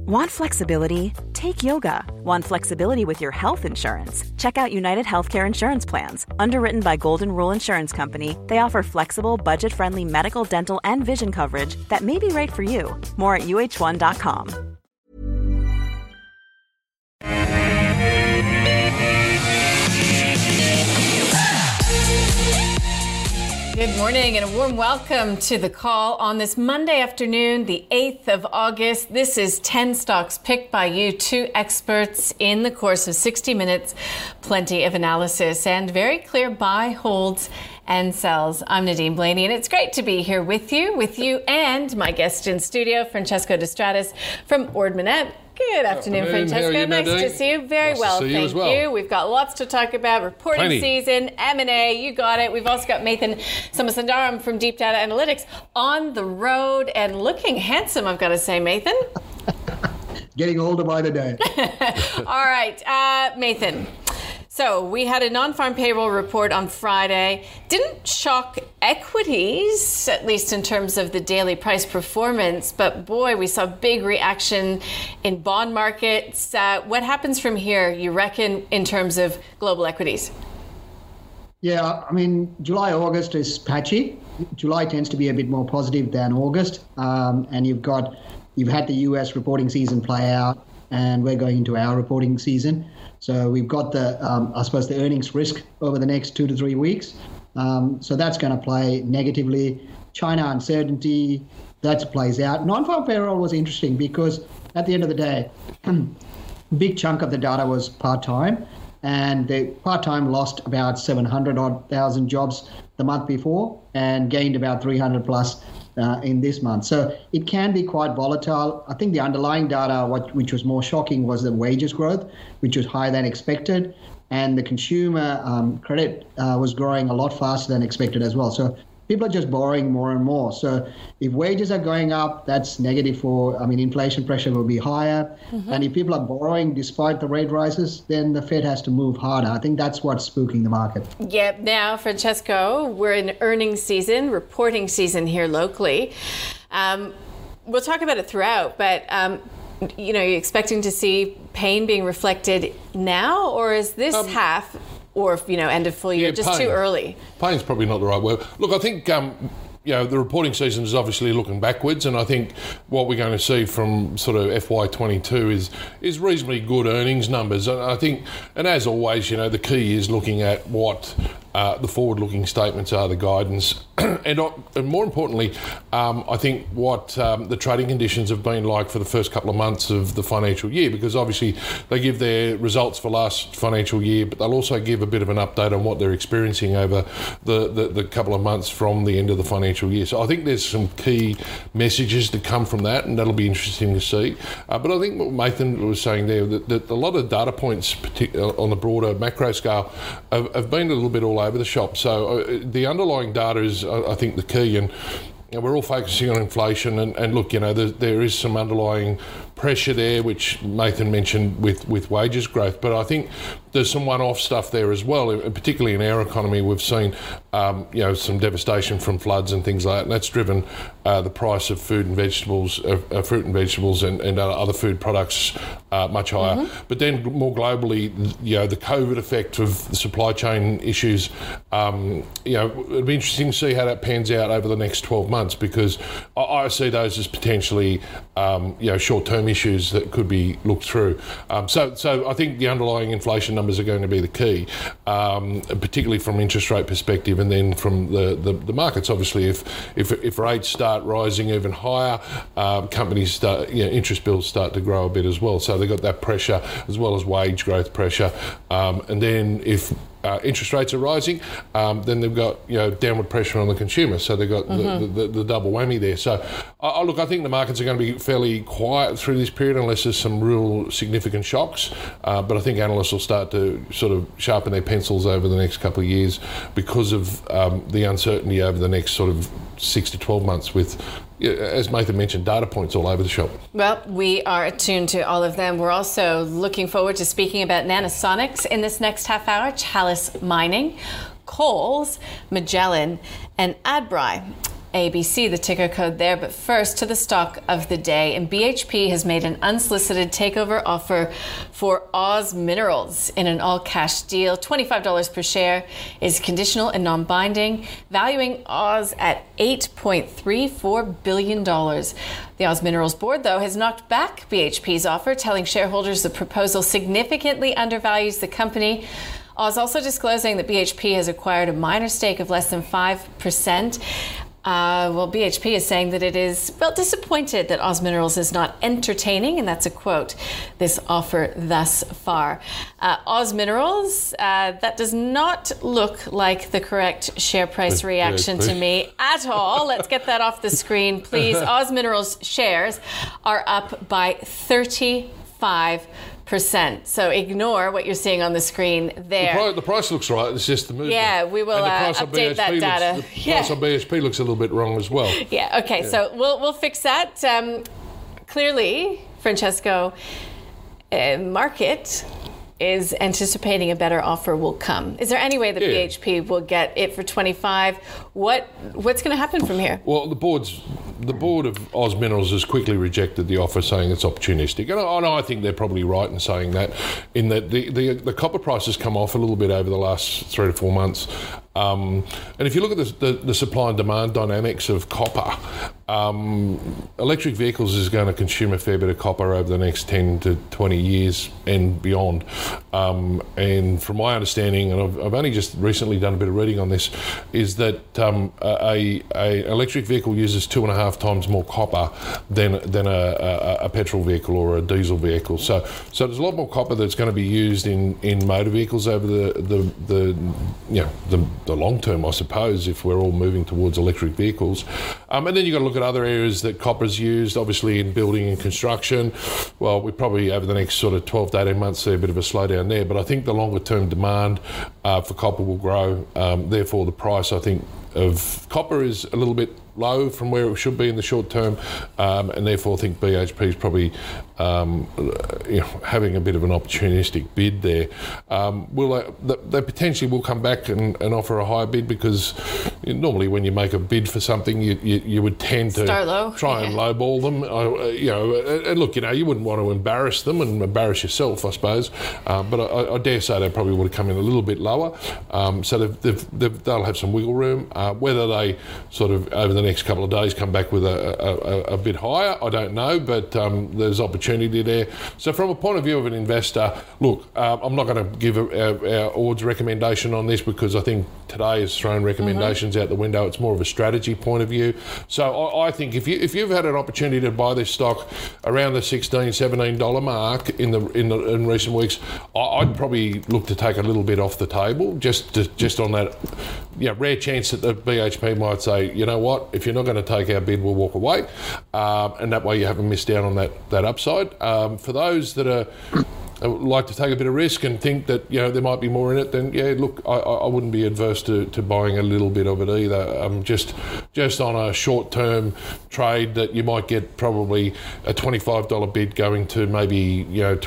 Want flexibility? Take yoga. Want flexibility with your health insurance? Check out United Healthcare Insurance Plans. Underwritten by Golden Rule Insurance Company, they offer flexible, budget-friendly medical, dental, and vision coverage that may be right for you. More at uh1.com. Good morning and a warm welcome to The Call on this Monday afternoon, the 8th of August. This is 10 stocks picked by you, two experts in the course of 60 minutes, plenty of analysis and very clear buy, holds and sells. I'm Nadine Blaney and it's great to be here with you and my guest in studio, Francesco D'Estratis from Ord Minnett. Good afternoon, Francesco. Nice to see you. Very well, thank you. We've got lots to talk about. Reporting season, M&A, you got it. We've also got Mathan Somasundaram from Deep Data Analytics on the road and looking handsome, I've got to say, Mathan. Getting older by the day. All right, Mathan. So we had a non-farm payroll report on Friday. Didn't shock equities, at least in terms of the daily price performance, but boy, we saw big reaction in bond markets. What happens from here, you reckon, in terms of global equities? Yeah, I mean, July, August is patchy. July tends to be a bit more positive than August. And you've had the US reporting season play out, and we're going into our reporting season. So we've got the earnings risk over the next 2 to 3 weeks. So that's going to play negatively. China uncertainty, that plays out. Non-farm payroll was interesting because at the end of the day, big chunk of the data was part-time, and the part-time lost about 700,000 jobs the month before and gained about 300 plus in this month. So it can be quite volatile. I think the underlying data, which was more shocking, was the wages growth, which was higher than expected. And the consumer credit was growing a lot faster than expected as well. So people are just borrowing more and more. So if wages are going up, that's negative inflation pressure will be higher. Mm-hmm. And if people are borrowing despite the rate rises, then the Fed has to move harder. I think that's what's spooking the market. Yeah. Now, Francesco, we're in earnings season, reporting season here locally. We'll talk about it throughout, but you're expecting to see pain being reflected now, or is this half or end of full year just too early? Pain's probably not the right word. Look, I think the reporting season is obviously looking backwards, and I think what we're going to see from sort of FY22 is reasonably good earnings numbers. And I think, and as always, the key is looking at what the forward-looking statements are, the guidance, and more importantly, I think what the trading conditions have been like for the first couple of months of the financial year, because obviously they give their results for last financial year, but they'll also give a bit of an update on what they're experiencing over the couple of months from the end of the financial year. So I think there's some key messages to come from that, and that'll be interesting to see. But I think what Mathan was saying there, that a lot of data points on the broader macro scale have been a little bit all over the shop. So the underlying data is, I think, the key, and we're all focusing on inflation, and look, there is some underlying pressure there, which Mathan mentioned with wages growth, but I think there's some one-off stuff there as well, and particularly in our economy. We've seen some devastation from floods and things like that, and that's driven the price of food and vegetables, fruit and vegetables and other food products much higher. Mm-hmm. But then more globally, the COVID effect of the supply chain issues, it'd be interesting to see how that pans out over the next 12 months, because I see those as potentially short-term issues that could be looked through. So I think the underlying inflation numbers are going to be the key, particularly from interest rate perspective, and then from the markets. Obviously, if rates start rising even higher, companies start, interest bills start to grow a bit as well. So they've got that pressure as well as wage growth pressure, and then if interest rates are rising, then they've got downward pressure on the consumer. So they've got the double whammy there. So look, I think the markets are going to be fairly quiet through this period unless there's some real significant shocks. But I think analysts will start to sort of sharpen their pencils over the next couple of years because of the uncertainty over the next sort of 6 to 12 months with, as Mathan mentioned, data points all over the shop. Well, we are attuned to all of them. We're also looking forward to speaking about Nanosonics in this next half hour, Chalice Mining, Coles, Magellan, and Adbri. ABC, the ticker code there. But first to the stock of the day. And BHP has made an unsolicited takeover offer for Oz Minerals in an all-cash deal. $25 per share is conditional and non-binding, valuing Oz at $8.34 billion. The Oz Minerals board, though, has knocked back BHP's offer, telling shareholders the proposal significantly undervalues the company. Oz also disclosing that BHP has acquired a minor stake of less than 5%. BHP is saying that it is, disappointed that Oz Minerals is not entertaining, and that's a quote, this offer thus far. Oz Minerals, that does not look like the correct share price reaction to me at all. Let's get that off the screen, please. Oz Minerals shares are up by 35%. So ignore what you're seeing on the screen there. The price looks right, it's just the movement. Yeah, we will update that data. The price on BHP looks a little bit wrong as well. Yeah, okay, so we'll fix that. Clearly, Francesco, market is anticipating a better offer will come. Is there any way that BHP will get it for 25? What's going to happen from here? Well, the board of Oz Minerals has quickly rejected the offer, saying it's opportunistic. And I think they're probably right in saying that, in that the copper price has come off a little bit over the last 3 to 4 months. And if you look at the supply and demand dynamics of copper, electric vehicles is going to consume a fair bit of copper over the next 10 to 20 years and beyond. And from my understanding, and I've only just recently done a bit of reading on this, is that a electric vehicle uses 2.5 times more copper than a petrol vehicle or a diesel vehicle. So there's a lot more copper that's going to be used in motor vehicles over the long term, I suppose, if we're all moving towards electric vehicles. And then you've got to look at other areas that copper's used, obviously in building and construction. Well, we probably over the next sort of 12 to 18 months see a bit of a slowdown there, but I think the longer term demand for copper will grow. Therefore, the price, I think, of copper is a little bit low from where it should be in the short term, and therefore I think BHP is probably having a bit of an opportunistic bid there. They potentially will come back and offer a higher bid, because normally when you make a bid for something, you would tend to try and lowball them. And look, you wouldn't want to embarrass them and embarrass yourself, I suppose. But I dare say they probably would have come in a little bit lower. So they'll have some wiggle room. Whether they sort of over the next couple of days come back with a bit higher, I don't know, but there's opportunity there. So from a point of view of an investor, look, I'm not going to give our Ord's recommendation on this, because I think today has thrown recommendations out the window. It's more of a strategy point of view. So I think if you've had an opportunity to buy this stock around the $16-17 mark in recent weeks, I'd probably look to take a little bit off the table, just on that rare chance that the BHP might say, you know what, if you're not going to take our bid, we'll walk away, and that way you haven't missed out on that upside. For those that like to take a bit of risk and think that there might be more in it, then look, I wouldn't be adverse to buying a little bit of it either. Just on a short-term trade that you might get probably a $25 bid going to maybe $26,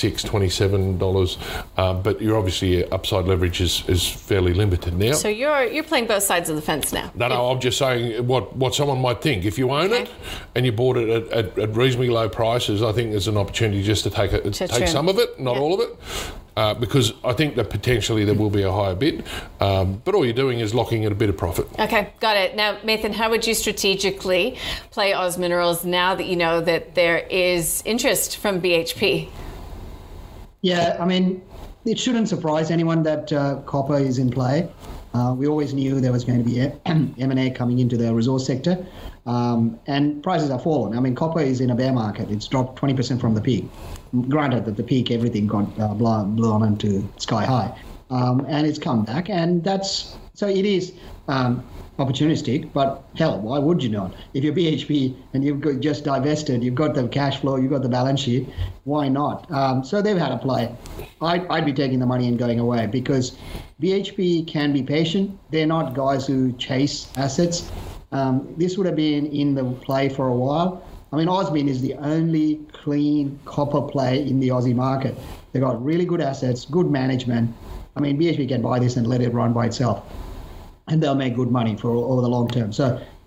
$27, but your obviously upside leverage is fairly limited now. So you're playing both sides of the fence now. No, I'm just saying what someone might think. If you own it and you bought it at reasonably low prices, I think there's an opportunity just to take some of it. Not all of it, because I think that potentially there will be a higher bid, but all you're doing is locking in a bit of profit. Okay, got it. Now, Nathan, how would you strategically play Oz Minerals now that you know that there is interest from BHP? Yeah, I mean, it shouldn't surprise anyone that copper is in play. We always knew there was going to be M&A coming into the resource sector, and prices have fallen. I mean, copper is in a bear market. It's dropped 20% from the peak. Granted that the peak, everything got blown into sky high, and it's come back, and so it is opportunistic. But hell, why would you not? If you're BHP and you've just divested, you've got the cash flow, you've got the balance sheet, why not? So they've had a play. I'd be taking the money and going away, because BHP can be patient. They're not guys who chase assets. This would have been in the play for a while. I mean, Osmin is the only clean copper play in the Aussie market. They've got really good assets, good management. I mean, BHP can buy this and let it run by itself, and they'll make good money for over the long term. So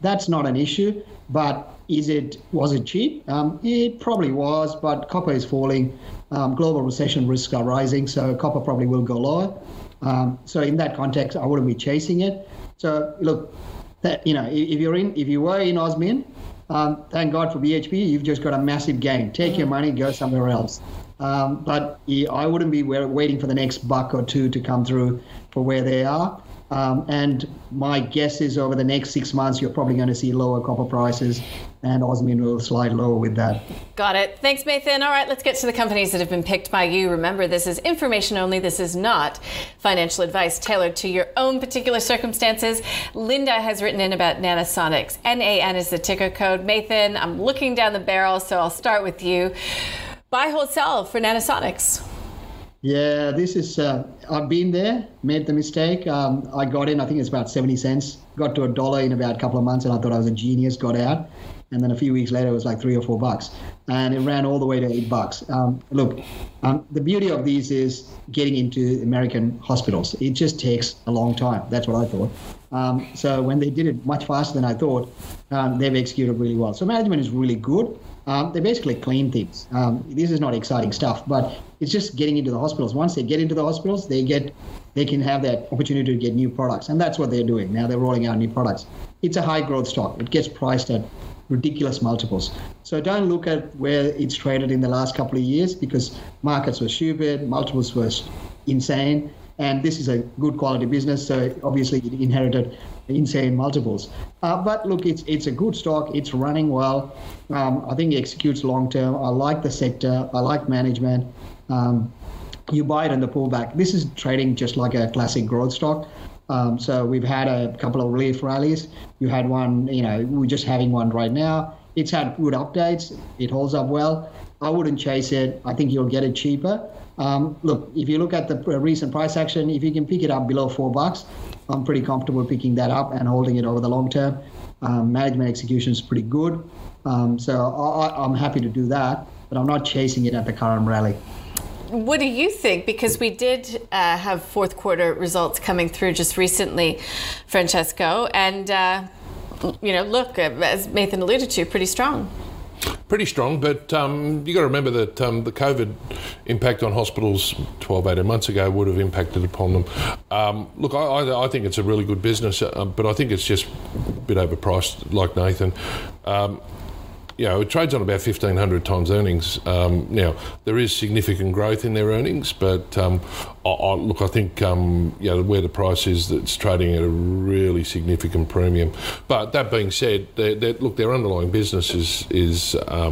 That's not an issue, but was it cheap? It probably was, but copper is falling. Global recession risks are rising, so copper probably will go lower. So in that context, I wouldn't be chasing it. So look, if you were in Osmin, thank God for BHP, you've just got a massive gain. Take your money, go somewhere else. But I wouldn't be waiting for the next buck or two to come through for where they are. And my guess is over the next 6 months, you're probably going to see lower copper prices, and Osmin will slide lower with that. Got it. Thanks, Mathan. All right, let's get to the companies that have been picked by you. Remember, this is information only. This is not financial advice tailored to your own particular circumstances. Linda has written in about Nanosonics. NAN is the ticker code. Mathan, I'm looking down the barrel, so I'll start with you. Buy, hold, sell for Nanosonics. Yeah, this is, I've been there, made the mistake. I got in, I think it's about 70 cents, got to $1 in about a couple of months, and I thought I was a genius, got out. And then a few weeks later, it was like $3 or $4. And it ran all the way to $8. Look, the beauty of these is getting into American hospitals. It just takes a long time. That's what I thought. So when they did it much faster than I thought, they've executed really well. So management is really good. They basically clean things. This is not exciting stuff, but it's just getting into the hospitals. Once they get into the hospitals, they can have that opportunity to get new products, and that's what they're doing. Now they're rolling out new products. It's a high growth stock. It gets priced at ridiculous multiples. So don't look at where it's traded in the last couple of years, because markets were stupid, multiples were insane, and this is a good quality business, so obviously it inherited insane multiples. But look, it's a good stock. It's running well. I think it executes long term. I like the sector. I like management. You buy it in the pullback. This is trading just like a classic growth stock. So we've had a couple of relief rallies. You had one, we're just having one right now. It's had good updates. It holds up well. I wouldn't chase it. I think you'll get it cheaper. Look, if you look at the recent price action, if you can pick it up below $4, I'm pretty comfortable picking that up and holding it over the long term. Management execution is pretty good. So I'm happy to do that, but I'm not chasing it at the current rally. What do you think? Because we did have fourth quarter results coming through just recently, Francesco. And, look, as Mathan alluded to, pretty strong. Pretty strong, but you got to remember that the COVID impact on hospitals 12, 18 months ago would have impacted upon them. Look, I think it's a really good business, but I think it's just a bit overpriced, like Nathan. It trades on about 1,500 times earnings. Now, there is significant growth in their earnings, but I think where the price is, it's trading at a really significant premium. But that being said, their underlying business is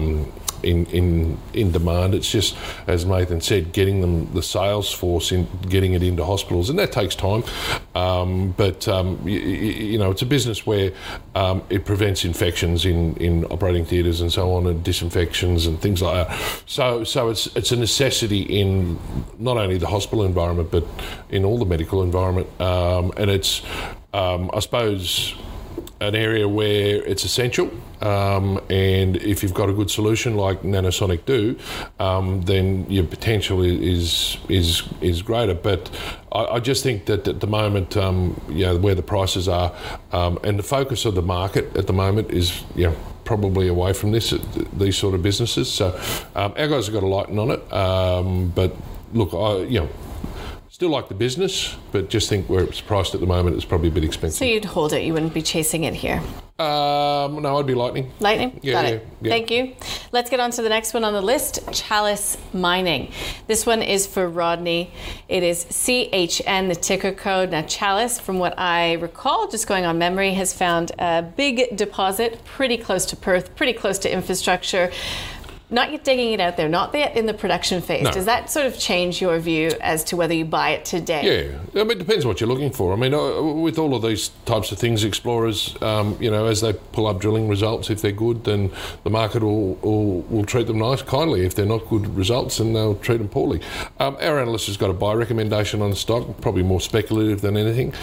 in demand. It's just, as Nathan said, getting the sales force getting it into hospitals, and that takes time. But it's a business where it prevents infections in operating theatres and so on, and disinfections and things like that. So it's a necessity in not only the hospital environment but in all the medical environment, and it's I suppose an area where it's essential, and if you've got a good solution like Nanosonic do, then your potential is greater. But I just think that at the moment, where the prices are, and the focus of the market at the moment is, probably away from these sort of businesses. So our guys have got a lighten on it, but look, still like the business, but just think where it's priced at the moment, it's probably a bit expensive. So you'd hold it, you wouldn't be chasing it here? No, I'd be Lightning. Lightning? Yeah, Got it. Yeah. Thank you. Let's get on to the next one on the list, Chalice Mining. This one is for Rodney. It is CHN, the ticker code. Now, Chalice, from what I recall, just going on memory, has found a big deposit pretty close to Perth, pretty close to infrastructure. Not yet digging it out there, not yet in the production phase. No. Does that sort of change your view as to whether you buy it today? Yeah, it depends what you're looking for. With all of these types of things, explorers, as they pull up drilling results, if they're good, then the market will treat them kindly. If they're not good results, then they'll treat them poorly. Our analyst has got a buy recommendation on the stock, probably more speculative than anything.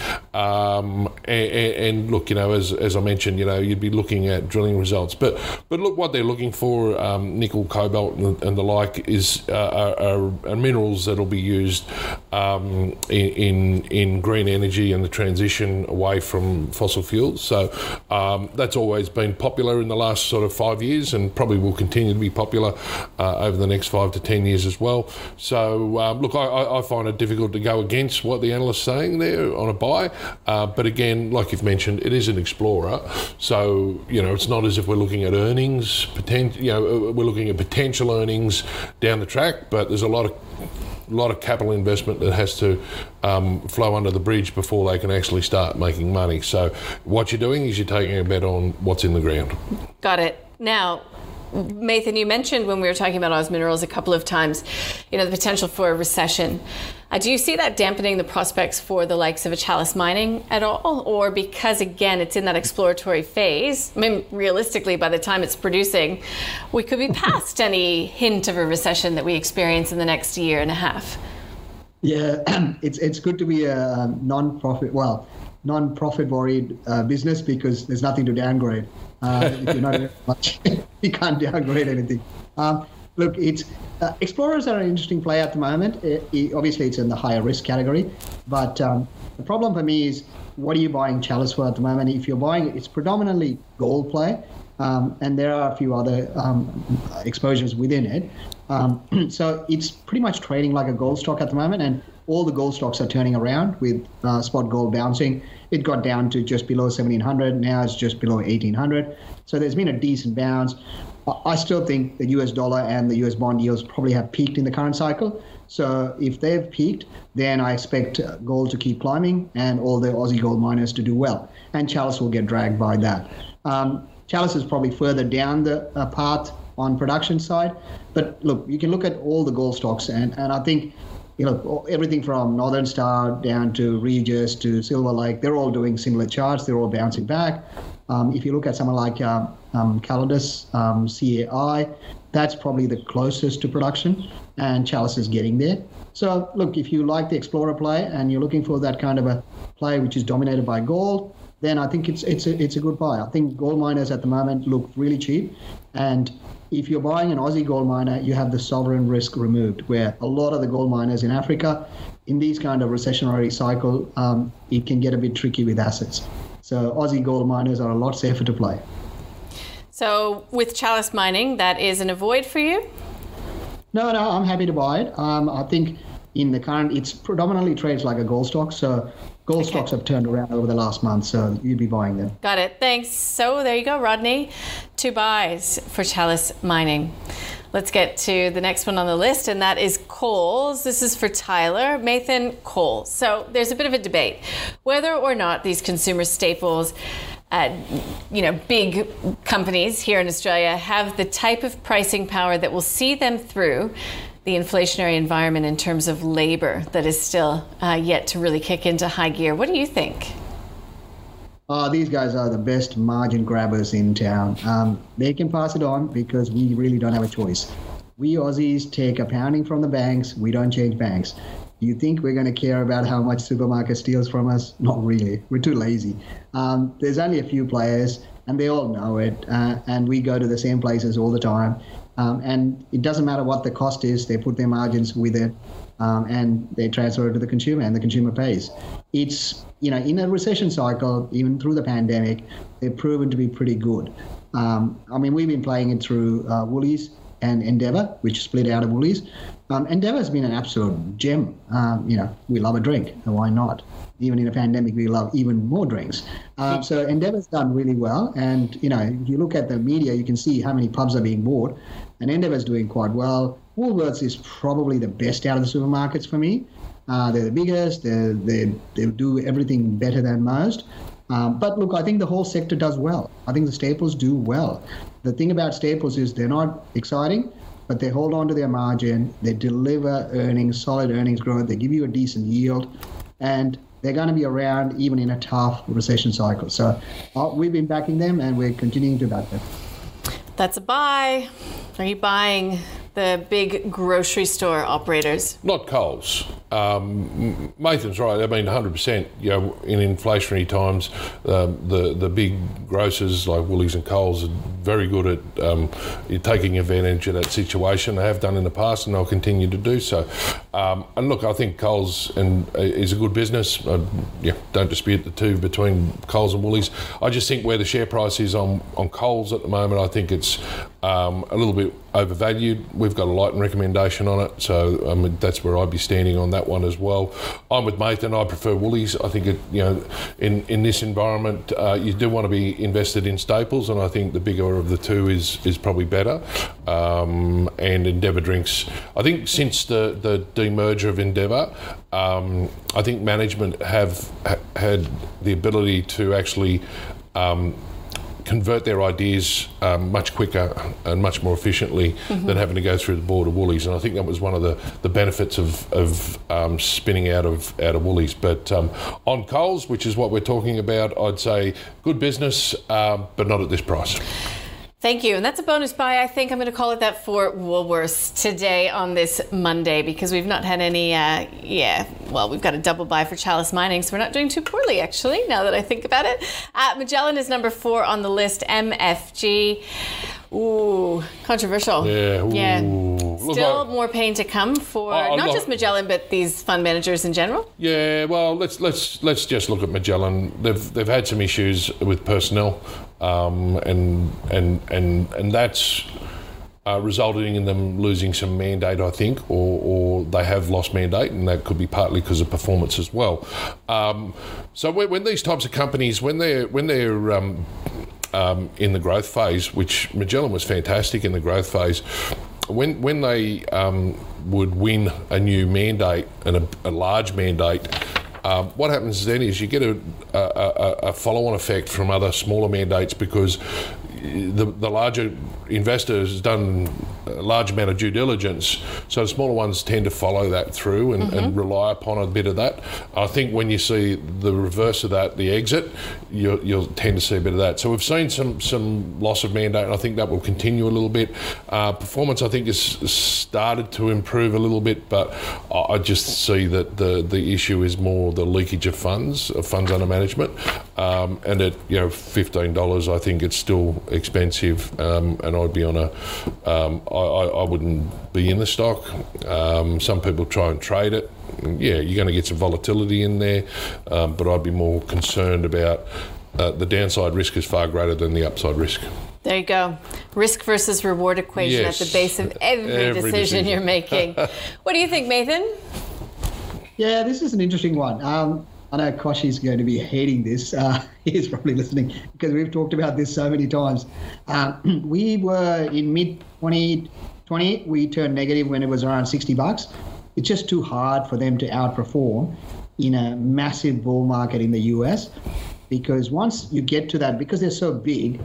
And look, as I mentioned, you'd be looking at drilling results. But look, what they're looking for, nickel nickel, cobalt, and the like are minerals that will be used in green energy and the transition away from fossil fuels. So that's always been popular in the last sort of 5 years, and probably will continue to be popular over the next 5 to 10 years as well. So look, I find it difficult to go against what the analyst's saying there on a buy, but again, like you've mentioned, it is an explorer. So it's not as if we're looking at earnings we're looking at potential earnings down the track, but there's a lot of capital investment that has to flow under the bridge before they can actually start making money. So what you're doing is you're taking a bet on what's in the ground. Got it. Now, Mathan, you mentioned when we were talking about Oz Minerals a couple of times, the potential for a recession. Do you see that dampening the prospects for the likes of a Chalice Mining at all? Or because, again, it's in that exploratory phase, I mean, realistically, by the time it's producing, we could be past any hint of a recession that we experience in the next year and a half? Yeah, it's good to be a non-profit worried business, because there's nothing to downgrade. If you're not doing much, you can't downgrade anything. Look, explorers are an interesting play at the moment. Obviously, it's in the higher risk category. But the problem for me is, what are you buying Chalice for at the moment? If you're buying, it's predominantly gold play, and there are a few other exposures within it. So it's pretty much trading like a gold stock at the moment, and all the gold stocks are turning around with spot gold bouncing. It got down to just below 1,700. Now it's just below 1,800. So there's been a decent bounce. I still think the US dollar and the US bond yields probably have peaked in the current cycle. So if they've peaked, then I expect gold to keep climbing and all the Aussie gold miners to do well. And Chalice will get dragged by that. Chalice is probably further down the path on production side. But look, you can look at all the gold stocks, and I think everything from Northern Star down to Regis to Silver Lake, they're all doing similar charts. They're all bouncing back. If you look at someone like Calidus, CAI, that's probably the closest to production, and Chalice is getting there. So look, if you like the explorer play and you're looking for that kind of a play which is dominated by gold, then I think it's a good buy. I think gold miners at the moment look really cheap, and if you're buying an Aussie gold miner, you have the sovereign risk removed, where a lot of the gold miners in Africa, in these kind of recessionary cycle, it can get a bit tricky with assets. So Aussie gold miners are a lot safer to play. So with Chalice Mining, that is an avoid for you? No, I'm happy to buy it. I think in the current, it's predominantly trades like a gold stock. So gold stocks have turned around over the last month, so you'd be buying them. Got it. Thanks. So there you go, Rodney. 2 buys for Chalice Mining. Let's get to the next one on the list, and that is Coles. This is for Tyler. Mathan, Coles. So there's a bit of a debate whether or not these consumer staples, big companies here in Australia have the type of pricing power that will see them through the inflationary environment in terms of labor that is still yet to really kick into high gear. What do you think? These guys are the best margin grabbers in town. They can pass it on because we really don't have a choice. We Aussies take a pounding from the banks. We don't change banks. You think we're going to care about how much supermarket steals from us? Not really. We're too lazy. There's only a few players, and they all know it, and we go to the same places all the time. And it doesn't matter what the cost is, they put their margins with it, and they transfer it to the consumer, and the consumer pays. It's, in a recession cycle, even through the pandemic, they've proven to be pretty good. We've been playing it through Woolies and Endeavour, which split out of Woolies. Endeavour's been an absolute gem. We love a drink, and why not? Even in a pandemic, we love even more drinks. So Endeavour's done really well. And, if you look at the media, you can see how many pubs are being bought. And Endeavour's doing quite well. Woolworths is probably the best out of the supermarkets for me. They're the biggest. They do everything better than most. But look, I think the whole sector does well. I think the staples do well. The thing about staples is they're not exciting, but they hold on to their margin. They deliver earnings, solid earnings growth. They give you a decent yield. And they're going to be around even in a tough recession cycle. So we've been backing them, and we're continuing to back them. That's a buy. Are you buying the big grocery store operators? Not Coles. Mathan's right. 100%. In inflationary times, the big grocers like Woolies and Coles are very good at taking advantage of that situation. They have done in the past, and they'll continue to do so. And look, I think Coles is a good business. Don't dispute the two between Coles and Woolies. I just think where the share price is on Coles at the moment, I think it's a little bit overvalued. We've got a Lighten recommendation on it, so that's where I'd be standing on that one as well. I'm with Nathan. I prefer Woolies. I think in this environment, you do want to be invested in staples, and I think the bigger of the two is probably better. And Endeavour Drinks, I think since the demerger of Endeavour, I think management have had the ability to actually convert their ideas much quicker and much more efficiently than having to go through the board of Woolies, and I think that was one of the benefits of spinning out of Woolies. But on Coles, which is what we're talking about, I'd say good business, but not at this price. Thank you. And that's a bonus buy. I think I'm going to call it that for Woolworths today on this Monday, because we've not had any, we've got a double buy for Chalice Mining, so we're not doing too poorly, actually, now that I think about it. Magellan is number 4 on the list, MFG. Ooh, controversial. Yeah. Still more pain to come for not just Magellan, but these fund managers in general. Yeah, well, let's just look at Magellan. They've had some issues with personnel, and that's resulting in them losing some mandate, I think, or they have lost mandate, and that could be partly because of performance as well. So when these types of companies, when they're in the growth phase, which Magellan was fantastic in the growth phase, when they would win a new mandate and a large mandate, what happens then is you get a follow-on effect from other smaller mandates, because the larger investor has done a large amount of due diligence, so the smaller ones tend to follow that through and rely upon a bit of that. I think when you see the reverse of that, the exit, you'll tend to see a bit of that. So we've seen some loss of mandate, and I think that will continue a little bit. Performance, I think, has started to improve a little bit, but I just see that the issue is more the leakage of funds under management, and at $15, I think it's still expensive, and I'd be on I wouldn't be in the stock. Some people try and trade it. Yeah, you're going to get some volatility in there, but I'd be more concerned about the downside risk is far greater than the upside risk. There you go. Risk versus reward equation at the base of every decision you're making. What do you think, Nathan? Yeah, this is an interesting one. I know Koshi's going to be hating this. He's probably listening, because we've talked about this so many times. We were in mid-2020, we turned negative when it was around $60. It's just too hard for them to outperform in a massive bull market in the US, because once you get to that, because they're so big,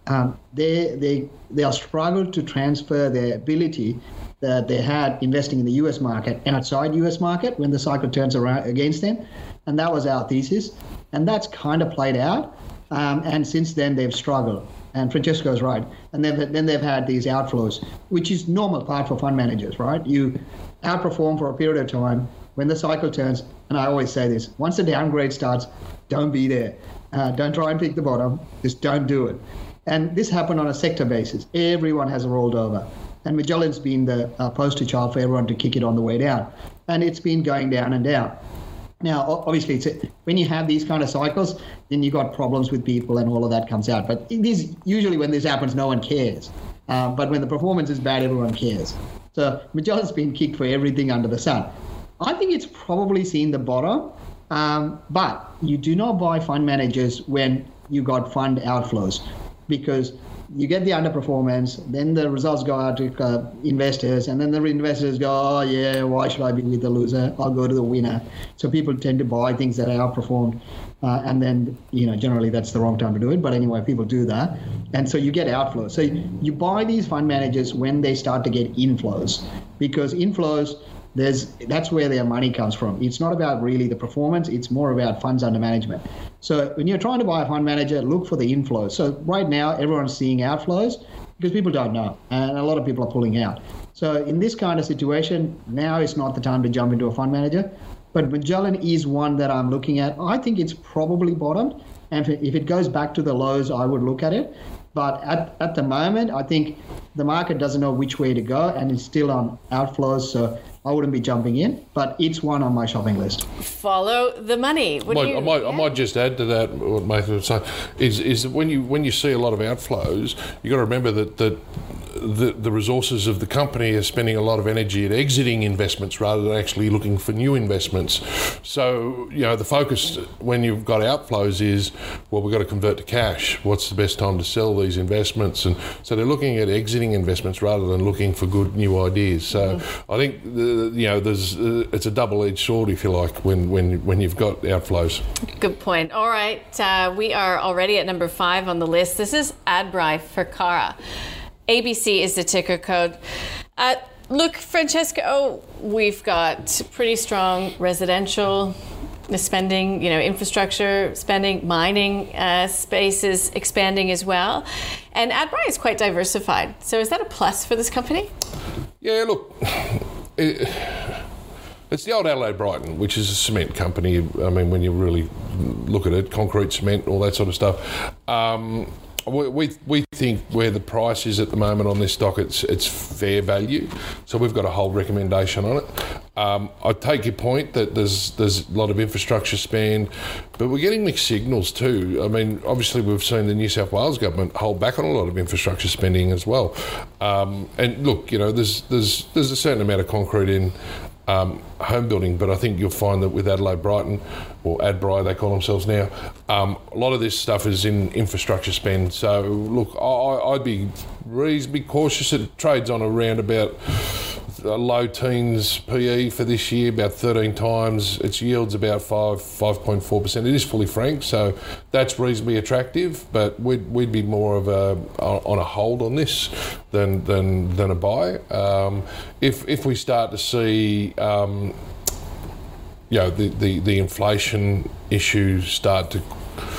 they'll struggle to transfer their ability that they had investing in the US market outside US market when the cycle turns around against them. And that was our thesis. And that's kind of played out. And since then, they've struggled. And Francesco's right. And then they've had these outflows, which is normal part for fund managers, right? You outperform for a period of time. When the cycle turns, and I always say this, once the downgrade starts, don't be there. Don't try and pick the bottom. Just don't do it. And this happened on a sector basis. Everyone has rolled over. And Magellan's been the poster child for everyone to kick it on the way down. And it's been going down and down. Now, obviously, when you have these kind of cycles, then you got problems with people and all of that comes out. But usually when this happens, no one cares. But when the performance is bad, everyone cares. So Magellan's been kicked for everything under the sun. I think it's probably seen the bottom, but you do not buy fund managers when you got fund outflows, because you get the underperformance, then the results go out to investors, and then the investors go, oh yeah, why should I be with the loser? I'll go to the winner. So people tend to buy things that are outperformed, and then generally that's the wrong time to do it. But anyway, people do that, and so you get outflows. So you buy these fund managers when they start to get inflows, because inflows, that's where their money comes from. It's not about really the performance, it's more about funds under management. So when you're trying to buy a fund manager, look for the inflows. So right now, everyone's seeing outflows because people don't know, and a lot of people are pulling out. So in this kind of situation, now is not the time to jump into a fund manager. But Magellan is one that I'm looking at. I think it's probably bottomed, and if it goes back to the lows, I would look at it. But at the moment, I think the market doesn't know which way to go, and it's still on outflows, so I wouldn't be jumping in, but it's one on my shopping list. Follow the money. I might just add to that what Nathan was saying is that when you see a lot of outflows, you got to remember that the resources of the company are spending a lot of energy at exiting investments rather than actually looking for new investments. So, the focus when you've got outflows is, well, we've got to convert to cash. What's the best time to sell these investments? And so they're looking at exiting investments rather than looking for good new ideas. So I think, it's a double-edged sword, if you like, when you've got outflows. Good point. All right. We are already at number 5 on the list. This is Adbri for Cara. ABC is the ticker code. Look, Francesco, we've got pretty strong residential spending, infrastructure spending, mining spaces expanding as well. And Adbri is quite diversified. So is that a plus for this company? Yeah, look, it's the old Adelaide Brighton, which is a cement company. I mean, when you really look at it, concrete, cement, all that sort of stuff. We think where the price is at the moment on this stock, it's fair value. So we've got a whole recommendation on it. I take your point that there's a lot of infrastructure spend, but we're getting mixed signals too. I mean, obviously we've seen the New South Wales government hold back on a lot of infrastructure spending as well. And look, there's a certain amount of concrete in home building, but I think you'll find that with Adelaide Brighton, or Adbri they call themselves now, a lot of this stuff is in infrastructure spend. So look, I'd be reasonably cautious. It trades on around about low teens PE for this year, about 13 times. Its yield's about 5.4%. It is fully franked, so that's reasonably attractive, but we'd be more of on a hold on this than a buy. If we start to see the inflation issues start to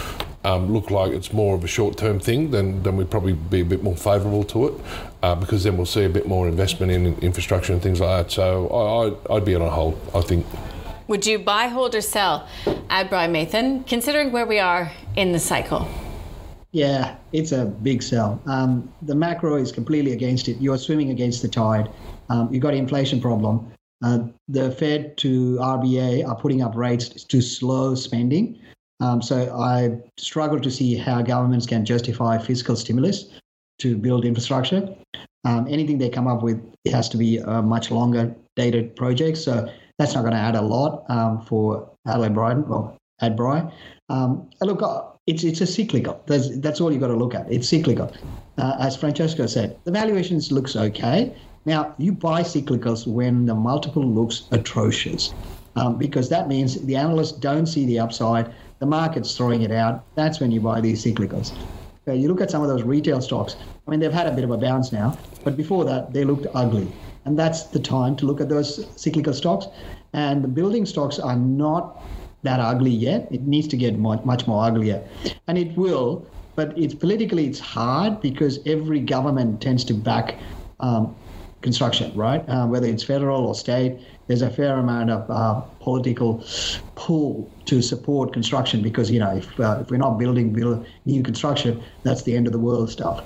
look like it's more of a short-term thing, then we'd probably be a bit more favourable to it, because then we'll see a bit more investment in infrastructure and things like that. So I'd be on a hold, I think. Would you buy, hold or sell Adbri, Nathan, considering where we are in the cycle? Yeah, it's a big sell. The macro is completely against it. You're swimming against the tide. You've got an inflation problem. The Fed to RBA are putting up rates to slow spending. So I struggle to see how governments can justify fiscal stimulus to build infrastructure. Anything they come up with, it has to be a much longer dated project. So that's not going to add a lot for Adelaide Brighton or Adbri. Look, it's a cyclical. That's all you've got to look at. It's cyclical. As Francesco said, the valuations looks okay. Now, you buy cyclicals when the multiple looks atrocious, because that means the analysts don't see the upside. The market's throwing it out. That's when you buy these cyclicals. You look at some of those retail stocks. I mean, they've had a bit of a bounce now, but before that, they looked ugly. And that's the time to look at those cyclical stocks. And the building stocks are not that ugly yet. It needs to get much more uglier. And it will, but it's hard because every government tends to back construction, right? Whether it's federal or state, there's a fair amount of political pull to support construction because, if we're not building new construction, that's the end of the world stuff.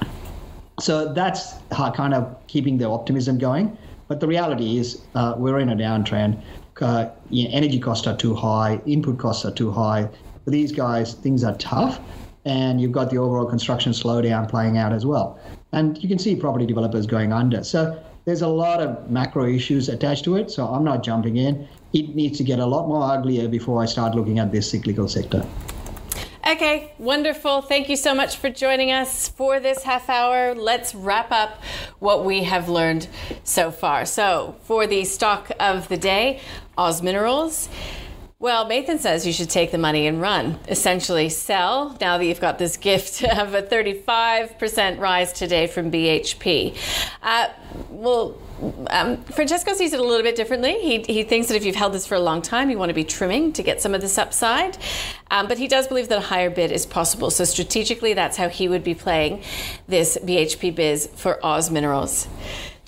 So that's kind of keeping the optimism going. But the reality is we're in a downtrend. Energy costs are too high, input costs are too high. For these guys, things are tough, and you've got the overall construction slowdown playing out as well. And you can see property developers going under. So there's a lot of macro issues attached to it, so I'm not jumping in. It needs to get a lot more uglier before I start looking at this cyclical sector. Okay, wonderful. Thank you so much for joining us for this half hour. Let's wrap up what we have learned so far. So for the stock of the day, Oz Minerals. Well, Nathan says you should take the money and run, essentially sell, now that you've got this gift of a 35% rise today from BHP. Francesco sees it a little bit differently. He thinks that if you've held this for a long time, you want to be trimming to get some of this upside. But he does believe that a higher bid is possible. So strategically, that's how he would be playing this BHP biz for Oz Minerals.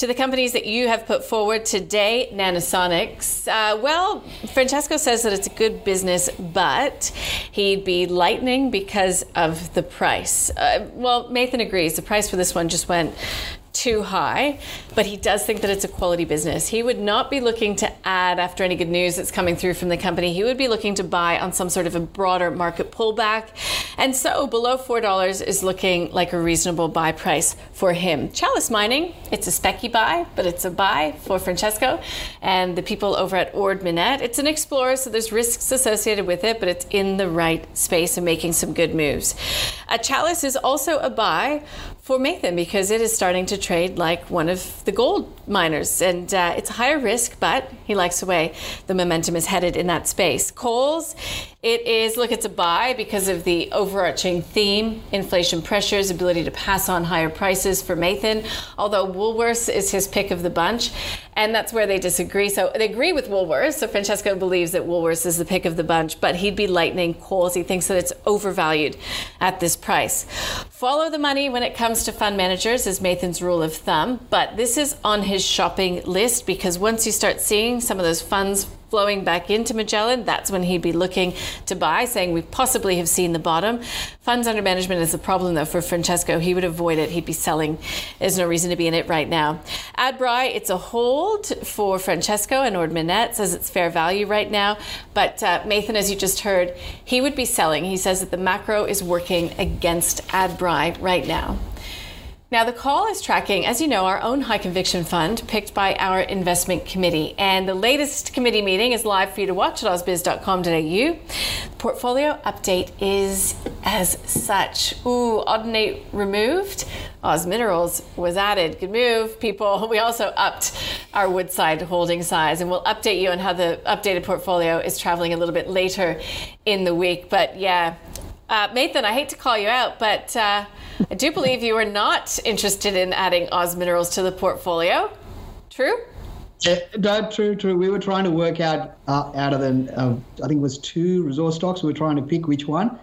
To the companies that you have put forward today, Nanosonics. Francesco says that it's a good business, but he'd be lightening because of the price. Nathan agrees. The price for this one just went too high, but he does think that it's a quality business. He would not be looking to add after any good news that's coming through from the company. He would be looking to buy on some sort of a broader market pullback. And so below $4 is looking like a reasonable buy price for him. Chalice Mining, it's a specky buy, but it's a buy for Francesco and the people over at Ord Minnett. It's an explorer, so there's risks associated with it, but it's in the right space and making some good moves. Chalice is also a buy for Nathan because it is starting to trade like one of the gold miners, and it's a higher risk, but he likes the way the momentum is headed in that space. Coles, it's a buy because of the overarching theme, inflation pressures, ability to pass on higher prices for Nathan, although Woolworths is his pick of the bunch, and that's where they disagree. So they agree with Woolworths, so Francesco believes that Woolworths is the pick of the bunch, but he'd be lightening Coles. He thinks that it's overvalued at this price. Follow the money when it comes to fund managers is Nathan's rule of thumb, but this is on his shopping list because once you start seeing some of those funds flowing back into Magellan, that's when he'd be looking to buy, saying we possibly have seen the bottom. Funds under management is the problem, though, for Francesco. He would avoid it. He'd be selling. There's no reason to be in it right now. Adbri, it's a hold for Francesco, and Ord Minnett says it's fair value right now. But Nathan, as you just heard, he would be selling. He says that the macro is working against Adbri right now. Now, the call is tracking, as you know, our own high conviction fund picked by our investment committee. And the latest committee meeting is live for you to watch at ausbiz.com.au. The portfolio update is as such. Audinate removed. Oz Minerals was added. Good move, people. We also upped our Woodside holding size, and we'll update you on how the updated portfolio is traveling a little bit later in the week. But yeah, Nathan, I hate to call you out, but I do believe you are not interested in adding Oz Minerals to the portfolio. True? Yeah, no, true. We were trying to work out of the, I think it was 2 resource stocks. We were trying to pick which one.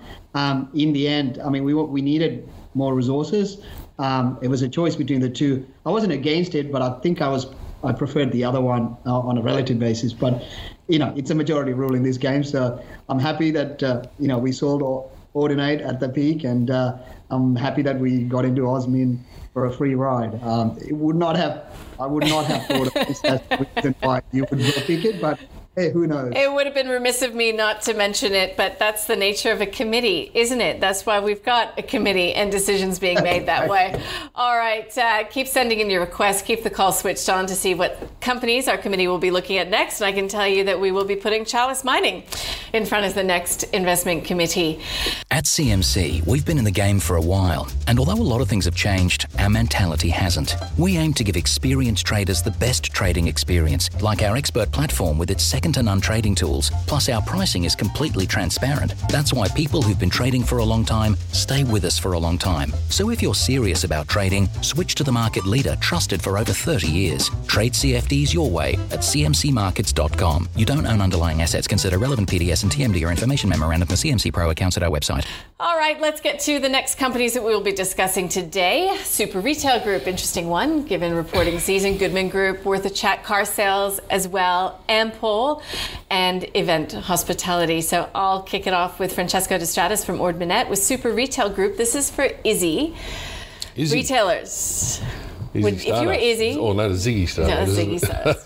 In the end, I mean, we needed more resources. It was a choice between the 2. I wasn't against it, but I think I preferred the other one on a relative basis. But, it's a majority rule in this game. So I'm happy that, we sold Audinate at the peak, and I'm happy that we got into Osmin for a free ride. I would not have thought of this as the reason why you would pick it, but hey, who knows? It would have been remiss of me not to mention it, but that's the nature of a committee, isn't it? That's why we've got a committee and decisions being made that way. All right, keep sending in your requests. Keep the call switched on to see what companies our committee will be looking at next. And I can tell you that we will be putting Chalice Mining in front of the next investment committee. At CMC, we've been in the game for a while, and although a lot of things have changed, our mentality hasn't. We aim to give experienced traders the best trading experience, like our expert platform with its second-to-none trading tools. Plus, our pricing is completely transparent. That's why people who've been trading for a long time stay with us for a long time. So if you're serious about trading, switch to the market leader trusted for over 30 years. Trade CFDs your way at cmcmarkets.com. You don't own underlying assets. Consider relevant PDS and TMD or information memorandum for CMC Pro accounts at our website. All right, let's get to the next companies that we will be discussing today. Super Retail Group, interesting one, given reporting season. Goodman Group, worth a chat. Car Sales as well. Ampol and Event Hospitality. So I'll kick it off with Francesco de Stratis from Ord Minnett with Super Retail Group. This is for Izzy. Retailers. If you were Izzy, or not a Ziggy startup. No, Ziggy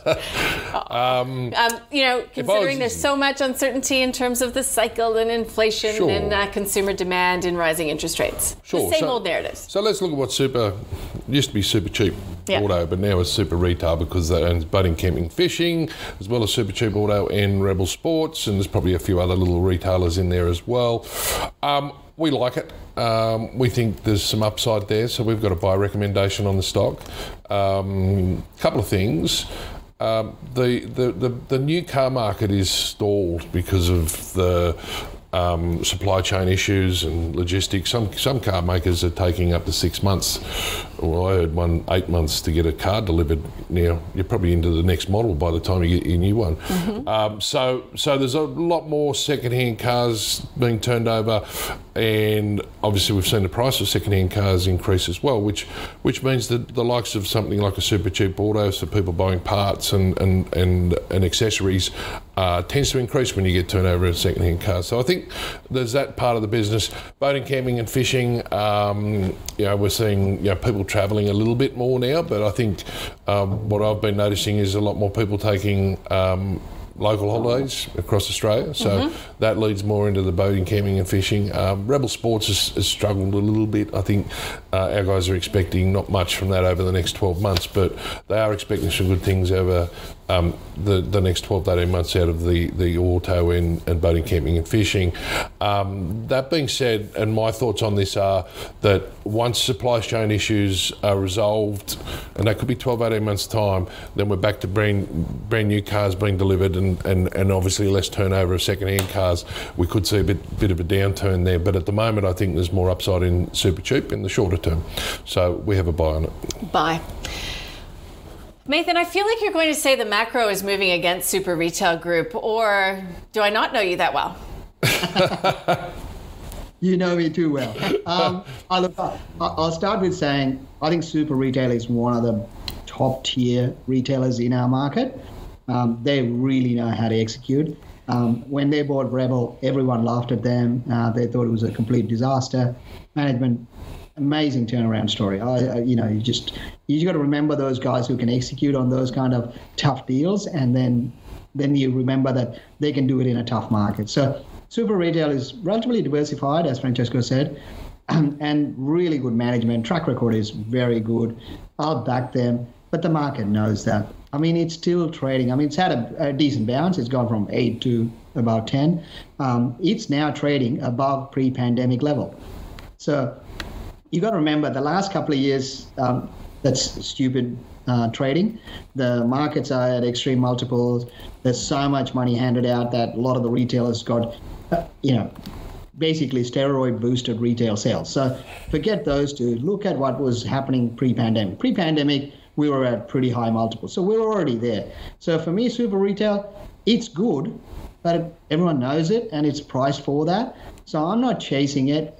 startup. Considering there's so much uncertainty in terms of the cycle and inflation and consumer demand and rising interest rates. The same old narratives. So let's look at what used to be Super Cheap Auto, but now it's Super Retail because they own Budding Camping Fishing, as well as Super Cheap Auto and Rebel Sports, and there's probably a few other little retailers in there as well. We like it. We think there's some upside there, so we've got a buy recommendation on the stock. Couple of things. The new car market is stalled because of the supply chain issues and logistics. Some car makers are taking up to 6 months. Well, I heard 8 months to get a car delivered. Now you're probably into the next model by the time you get your new one. So there's a lot more second-hand cars being turned over, and obviously we've seen the price of second-hand cars increase as well, which means that the likes of something like a Supercheap Auto, so people buying parts and accessories, tends to increase when you get turnover in second-hand cars. So I think there's that part of the business. Boating, camping and fishing, we're seeing people travelling a little bit more now, but I think what I've been noticing is a lot more people taking local holidays across Australia, so that leads more into the boating, camping and fishing. Rebel Sports has struggled a little bit. I think our guys are expecting not much from that over the next 12 months, but they are expecting some good things over the next 12 to 18 months out of the auto and boating, camping and fishing. That being said, and my thoughts on this are that once supply chain issues are resolved, and that could be 12, 18 months time, then we're back to brand new cars being delivered and obviously less turnover of second-hand cars. We could see a bit of a downturn there, but at the moment I think there's more upside in Supercheap in the shorter term. So we have a buy on it. Buy. Nathan, I feel like you're going to say the macro is moving against Super Retail Group, or do I not know you that well? You know me too well. I'll start with saying I think Super Retail is one of the top tier retailers in our market. They really know how to execute. When they bought Rebel, everyone laughed at them. They thought it was a complete disaster. Management, amazing turnaround story. You got to remember those guys who can execute on those kind of tough deals, and then you remember that they can do it in a tough market. So Super Retail is relatively diversified, as Francesco said, and really good management. Track record is very good. I'll back them, but the market knows that. I mean, it's still trading. I mean, it's had a decent bounce. It's gone from 8 to about 10. It's now trading above pre-pandemic level. So you got to remember the last couple of years, that's stupid trading. The markets are at extreme multiples. There's so much money handed out that a lot of the retailers got, basically steroid boosted retail sales. So forget those two. Look at what was happening pre-pandemic. Pre-pandemic, we were at pretty high multiples. So we're already there. So for me, Super Retail, it's good, but everyone knows it and it's priced for that. So I'm not chasing it.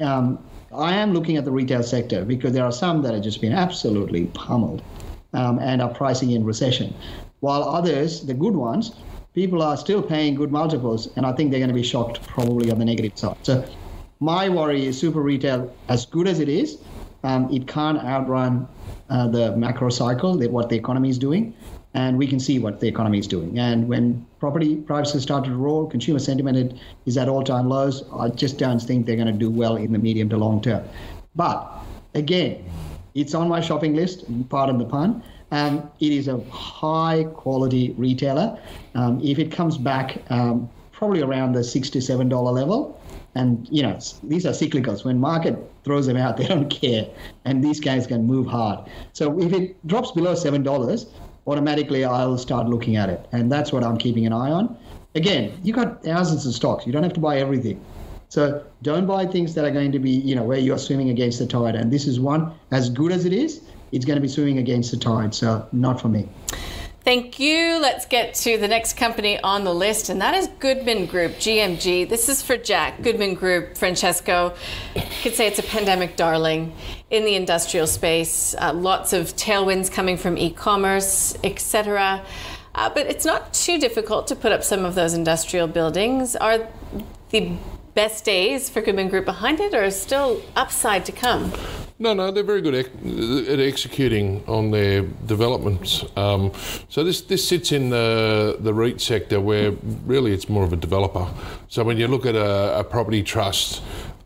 I am looking at the retail sector because there are some that have just been absolutely pummeled and are pricing in recession. While others, the good ones, people are still paying good multiples, and I think they're going to be shocked probably on the negative side. So my worry is Super Retail, as good as it is, it can't outrun the macro cycle, what the economy is doing, and we can see what the economy is doing. And when property prices start to roll, consumer sentiment is at all-time lows. I just don't think they're going to do well in the medium to long term. But again, it's on my shopping list, pardon the pun. It is a high-quality retailer. If it comes back probably around the $6 to $7 level, and these are cyclicals. When market throws them out, they don't care, and these guys can move hard. So if it drops below $7, automatically I'll start looking at it, and that's what I'm keeping an eye on. Again, you got thousands of stocks. You don't have to buy everything. So don't buy things that are going to be, where you're swimming against the tide. And this is one, as good as it is, it's going to be swimming against the tide. So not for me. Thank you. Let's get to the next company on the list, and that is Goodman Group, GMG. This is for Jack. Goodman Group, Francesco, you could say it's a pandemic darling in the industrial space. Lots of tailwinds coming from e-commerce, etc. But it's not too difficult to put up some of those industrial buildings. Are the best days for Goodman Group behind it, or is still upside to come? No, they're very good at executing on their developments. So this sits in the REIT sector where really it's more of a developer. So when you look at a property trust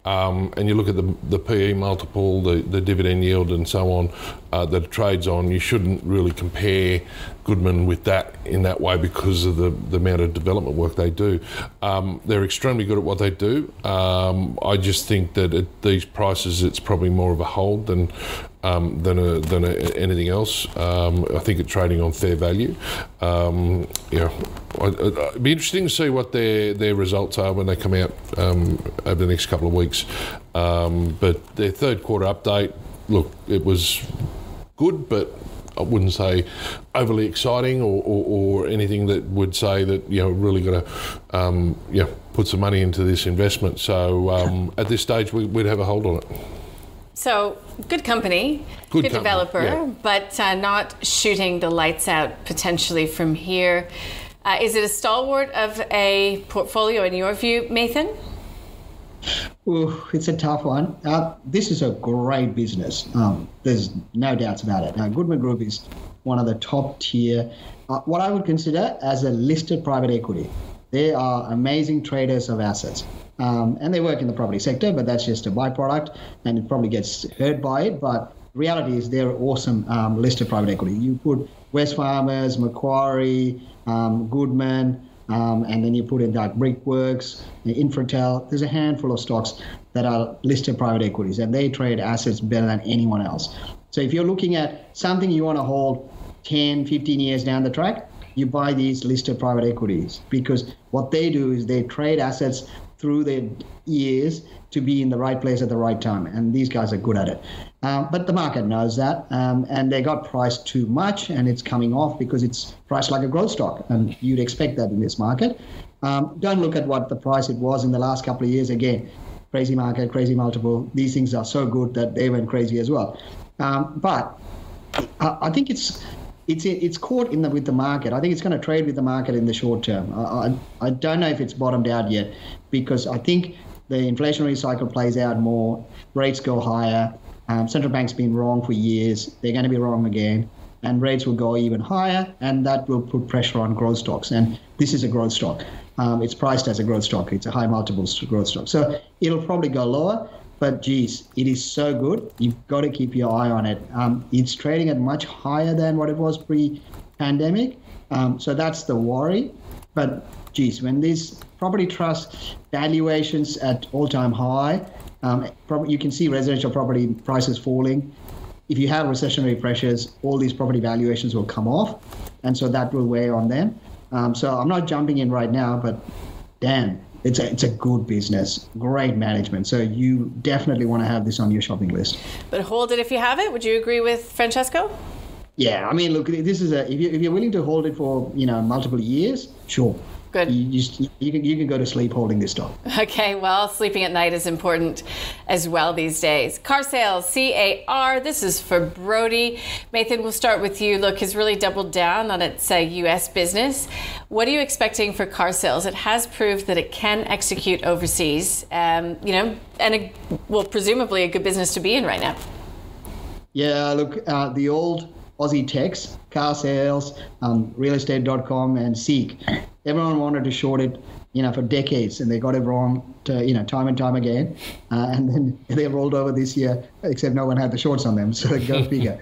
and you look at the PE multiple, the dividend yield and so on that it trades on, you shouldn't really compare Goodman with that in that way because of the amount of development work they do. They're extremely good at what they do. I just think that at these prices it's probably more of a hold than than anything else. I think it's trading on fair value. It'd be interesting to see what their results are when they come out over the next couple of weeks. But their third quarter update, look, it was good, but I wouldn't say overly exciting or anything that would say that really got to put some money into this investment. So at this stage, we'd have a hold on it. So good company, good company, developer, but not shooting the lights out potentially from here. Is it a stalwart of a portfolio in your view, Nathan? Ooh, it's a tough one. This is a great business. There's no doubts about it. Goodman Group is one of the top tier, what I would consider as a listed private equity. They are amazing traders of assets. And they work in the property sector, but that's just a byproduct, and it probably gets hurt by it. But reality is they're awesome listed private equity. You put Wesfarmers, Macquarie, Goodman, and then you put in like Brickworks, Infratel. There's a handful of stocks that are listed private equities, and they trade assets better than anyone else. So if you're looking at something you want to hold 10, 15 years down the track, you buy these listed private equities, because what they do is they trade assets through their years to be in the right place at the right time. And these guys are good at it. But the market knows that. And they got priced too much, and it's coming off because it's priced like a growth stock. And you'd expect that in this market. Don't look at what the price it was in the last couple of years. Again, crazy market, crazy multiple. These things are so good that they went crazy as well. But I think it's caught with the market. I think it's going to trade with the market in the short term. I don't know if it's bottomed out yet, because I think the inflationary cycle plays out more. Rates go higher. Central bank's been wrong for years. They're going to be wrong again. And rates will go even higher, and that will put pressure on growth stocks. And this is a growth stock. It's priced as a growth stock. It's a high multiples growth stock. So it'll probably go lower. But geez, it is so good. You've got to keep your eye on it. It's trading at much higher than what it was pre-pandemic. So that's the worry. But geez, when these property trust valuations at all-time high, you can see residential property prices falling. If you have recessionary pressures, all these property valuations will come off. And so that will weigh on them. So I'm not jumping in right now, but damn. It's a good business, great management. So you definitely want to have this on your shopping list. But hold it if you have it. Would you agree with Francesco? Yeah, I mean, look, this is if you're willing to hold it for multiple years, sure. Good. You can go to sleep holding this stock. Okay, well, sleeping at night is important as well these days. Car sales, CAR. This is for Brody. Nathan, we'll start with you. Look, has really doubled down on its U.S. business. What are you expecting for car sales? It has proved that it can execute overseas, and presumably a good business to be in right now. Yeah, look, the old Aussie techs, car sales, realestate.com and Seek. Everyone wanted to short it, for decades, and they got it wrong time and time again. And then they rolled over this year, except no one had the shorts on them, so it goes bigger.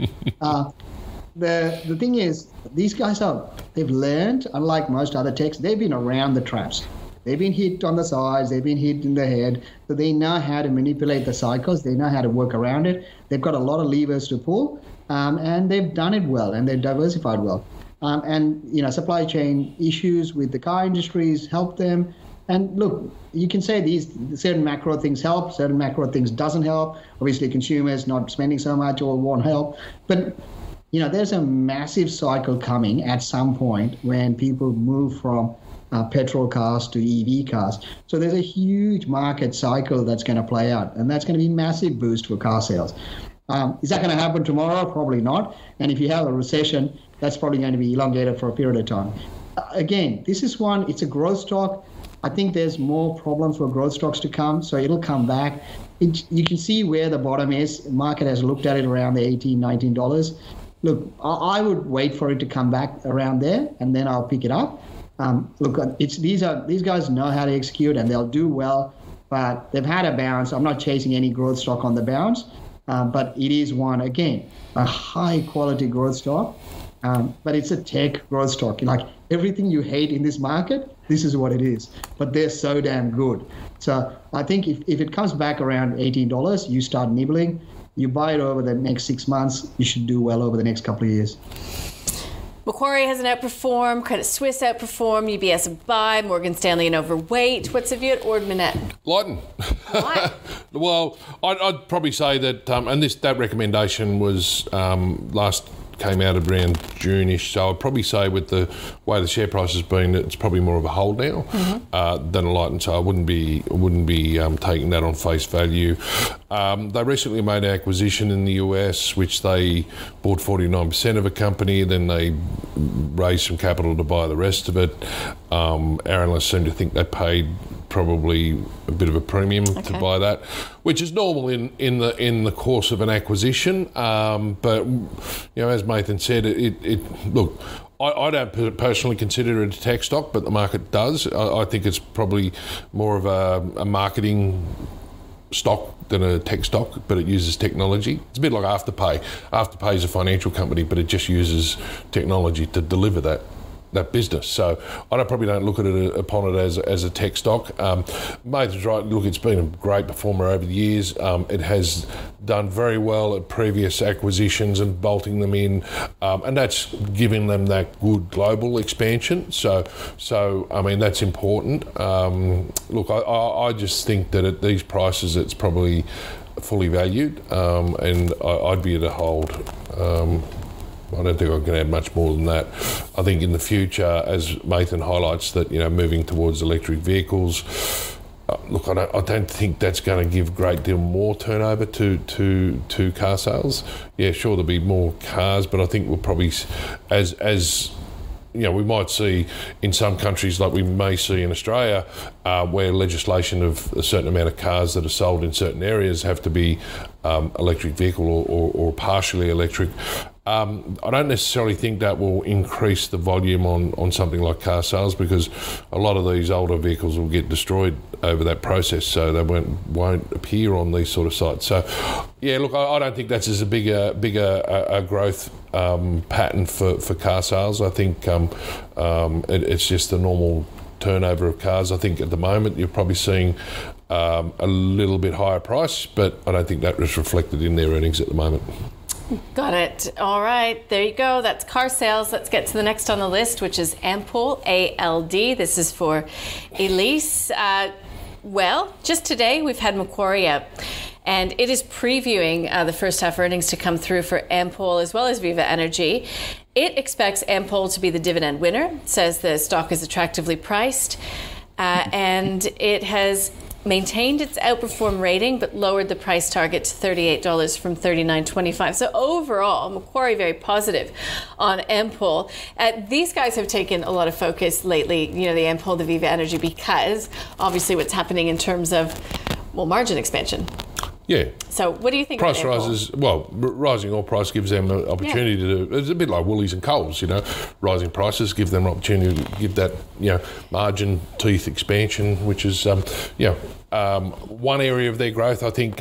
The thing is, these guys they've learned, unlike most other techs, they've been around the traps. They've been hit on the sides, they've been hit in the head, so they know how to manipulate the cycles, they know how to work around it. They've got a lot of levers to pull, and they've done it well, and they've diversified well. Supply chain issues with the car industries help them. And look, you can say these certain macro things help, certain macro things doesn't help. Obviously, consumers not spending so much or won't help. But, there's a massive cycle coming at some point when people move from petrol cars to EV cars. So there's a huge market cycle that's going to play out, and that's going to be a massive boost for car sales. Is that going to happen tomorrow? Probably not. And if you have a recession, that's probably going to be elongated for a period of time. Again, this is it's a growth stock. I think there's more problems for growth stocks to come, so it'll come back. You can see where the bottom is. The market has looked at it around the $18, $19. Look, I would wait for it to come back around there, and then I'll pick it up. These guys know how to execute, and they'll do well, but they've had a bounce. I'm not chasing any growth stock on the bounce. But it is a high-quality growth stock, but it's a tech growth stock. Like everything you hate in this market, this is what it is. But they're so damn good. So I think if it comes back around $18, you start nibbling. You buy it over the next 6 months, you should do well over the next couple of years. Macquarie hasn't outperformed, Credit Suisse outperformed, UBS a buy, Morgan Stanley an overweight. What's the view at Ord Minnett? Leighton. Why? Well, I'd probably say that, and that recommendation was came out around June-ish, so I'd probably say with the way the share price has been, it's probably more of a hold now than a Leighton. So I wouldn't be taking that on face value. They recently made an acquisition in the US, which they bought 49% of a company. Then they raised some capital to buy the rest of it. Our analysts seem to think they paid probably a bit of a premium to buy that, which is normal in the course of an acquisition. But as Mathan said, look, I don't personally consider it a tech stock, but the market does. I think it's probably more of a marketing stock than a tech stock, but it uses technology. It's a bit like Afterpay. Afterpay is a financial company, but it just uses technology to deliver that business. So I probably don't look at it upon it as a tech stock. Mathan's right. Look, it's been a great performer over the years. It has done very well at previous acquisitions and bolting them in, and that's giving them that good global expansion. So I mean, that's important. Look, I just think that at these prices, it's probably fully valued, and I'd be at a hold. I don't think I can add much more than that. I think in the future, as Mathan highlights, that moving towards electric vehicles, look, I don't think that's going to give a great deal more turnover to car sales. Yeah, sure, there'll be more cars, but I think we'll probably, as we might see in some countries, like we may see in Australia, where legislation of a certain amount of cars that are sold in certain areas have to be electric vehicle or partially electric. I don't necessarily think that will increase the volume on something like car sales, because a lot of these older vehicles will get destroyed over that process, so they won't appear on these sort of sites. So, yeah, look, I don't think that's as a bigger growth pattern for car sales. I think it's just the normal turnover of cars. I think at the moment you're probably seeing a little bit higher price, but I don't think that is reflected in their earnings at the moment. Got it. All right. There you go. That's car sales. Let's get to the next on the list, which is Ampol, A-L-D. This is for Elise. Well, just today we've had Macquarie out, and it is previewing the first half earnings to come through for Ampol as well as Viva Energy. It expects Ampol to be the dividend winner, says the stock is attractively priced, and it has maintained its outperform rating but lowered the price target to $38 from $39.25. So overall, Macquarie very positive on Ampol. These guys have taken a lot of focus lately, the Ampol, the Viva Energy, because obviously what's happening in terms of, margin expansion. Yeah. So what do you think? Price rises, rising oil price gives them an opportunity to do, it's a bit like Woolies and Coles, rising prices give them an opportunity to give that, margin teeth expansion, which is, one area of their growth. I think,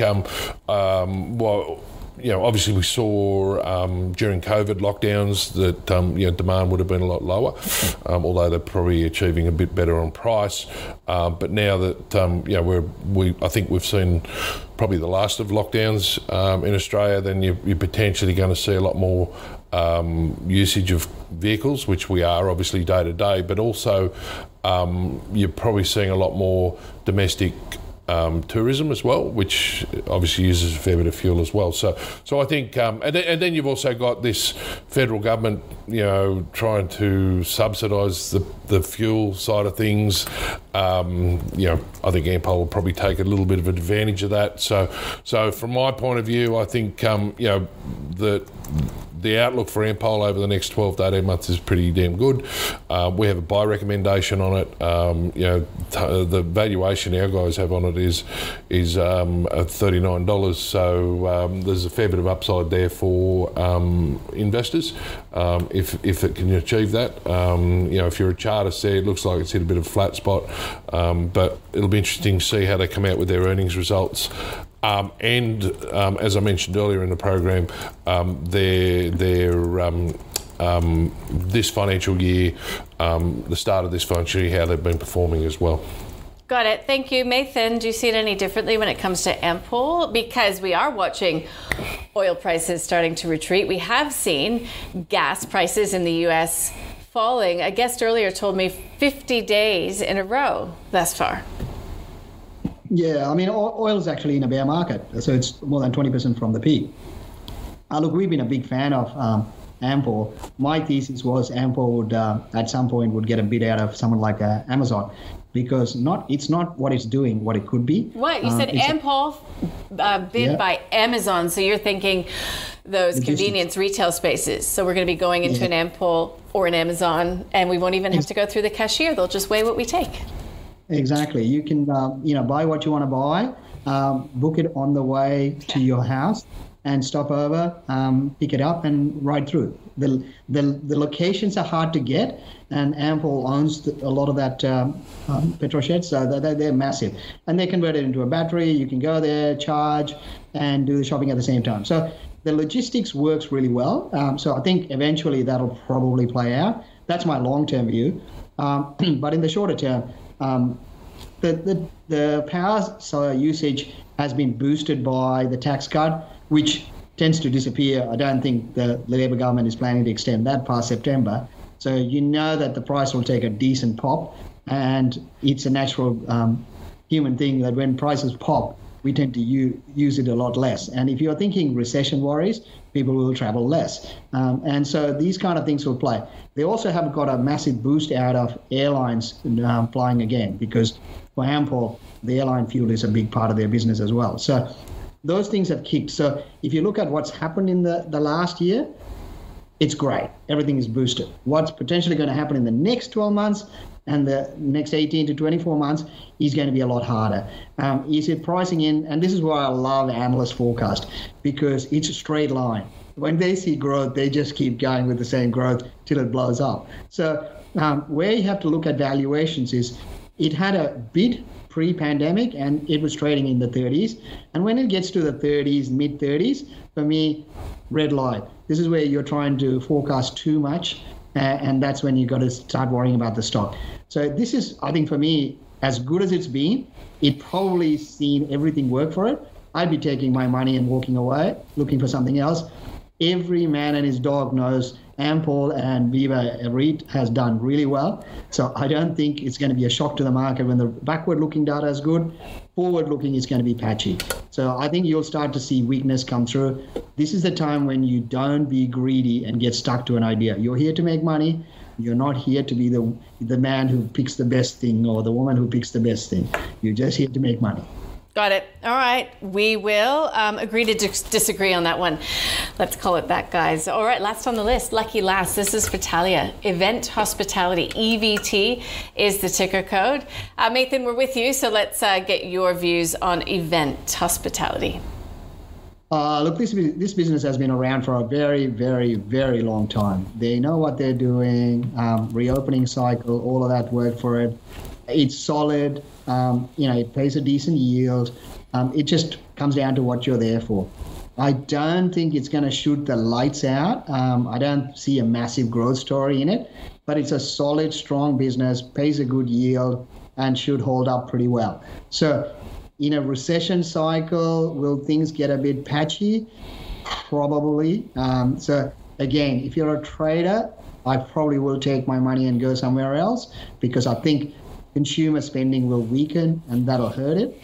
obviously we saw during COVID lockdowns that demand would have been a lot lower, although they're probably achieving a bit better on price. But now that I think we've seen probably the last of lockdowns in Australia, then you're potentially going to see a lot more usage of vehicles, which we are obviously day to day, but also you're probably seeing a lot more domestic tourism as well, which obviously uses a fair bit of fuel as well. So I think, and then you've also got this federal government, trying to subsidise the fuel side of things. I think Ampol will probably take a little bit of advantage of that. So from my point of view, I think the outlook for Ampol over the next 12 to 18 months is pretty damn good. We have a buy recommendation on it. The valuation our guys have on it is at $39. So there's a fair bit of upside there for investors if it can achieve that. If you're a chartist there, it looks like it's hit a bit of a flat spot, but it'll be interesting to see how they come out with their earnings results. As I mentioned earlier in the program, this financial year, the start of this financial year, how they've been performing as well. Got it. Thank you. Nathan, do you see it any differently when it comes to Ampol? Because we are watching oil prices starting to retreat. We have seen gas prices in the U.S. falling. A guest earlier told me 50 days in a row thus far. Yeah, I mean, oil is actually in a bear market, so it's more than 20% from the peak. Look, we've been a big fan of Ampol. My thesis was Ampol would, at some point, would get a bid out of someone like Amazon, because it's not what it's doing, what it could be. What? You said Ampol bid by Amazon, so you're thinking those convenience retail spaces. So we're going to be going into an Ampol or an Amazon, and we won't even have to go through the cashier. They'll just weigh what we take. Exactly. You can, buy what you want to buy, book it on the way to your house, and stop over, pick it up, and ride through. The locations are hard to get, and Ampol owns a lot of that petrol sheds, so they're massive. And they convert it into a battery. You can go there, charge, and do the shopping at the same time. So the logistics works really well. So I think eventually that'll probably play out. That's my long-term view. But in the shorter term, the power usage has been boosted by the tax cut, which tends to disappear. I don't think the Labor government is planning to extend that past September. So you know that the price will take a decent pop, and it's a natural human thing that when prices pop, we tend to use it a lot less. And if you're thinking recession worries, people will travel less. And so these kind of things will play. They also have got a massive boost out of airlines flying again, because for Ampol, the airline fuel is a big part of their business as well. So those things have kicked. So if you look at what's happened in the last year, it's great. Everything is boosted. What's potentially going to happen in the next 12 months and the next 18 to 24 months is going to be a lot harder. Is it pricing in? And this is why I love analyst forecast, because it's a straight line. When they see growth, they just keep going with the same growth till it blows up. So where you have to look at valuations is it had a bid pre-pandemic and it was trading in the 30s. And when it gets to the 30s, mid-30s, for me, red light. This is where you're trying to forecast too much, and that's when you got to start worrying about the stock. So this is, I think for me, as good as it's been, it probably seen everything work for it. I'd be taking my money and walking away, looking for something else. Every man and his dog knows Ampol and Viva REIT has done really well. So I don't think it's going to be a shock to the market when the backward-looking data is good. Forward-looking is going to be patchy. So I think you'll start to see weakness come through. This is the time when you don't be greedy and get stuck to an idea. You're here to make money. You're not here to be the man who picks the best thing or the woman who picks the best thing. You're just here to make money. Got it. All right. We will agree to disagree on that one. Let's call it that, guys. All right. Last on the list, lucky last. This is for Talia. Event Hospitality. EVT is the ticker code. Nathan, we're with you. So let's get your views on Event Hospitality. Look, this business has been around for a very, very, very long time. They know what they're doing. Reopening cycle, all of that work for it. It's solid. It pays a decent yield. It just comes down to what you're there for. I don't think it's going to shoot the lights out. I don't see a massive growth story in it, but it's a solid, strong business, pays a good yield, and should hold up pretty well. So in a recession cycle, will things get a bit patchy? Probably. So again, if you're a trader, I probably will take my money and go somewhere else, because I think consumer spending will weaken and that'll hurt it.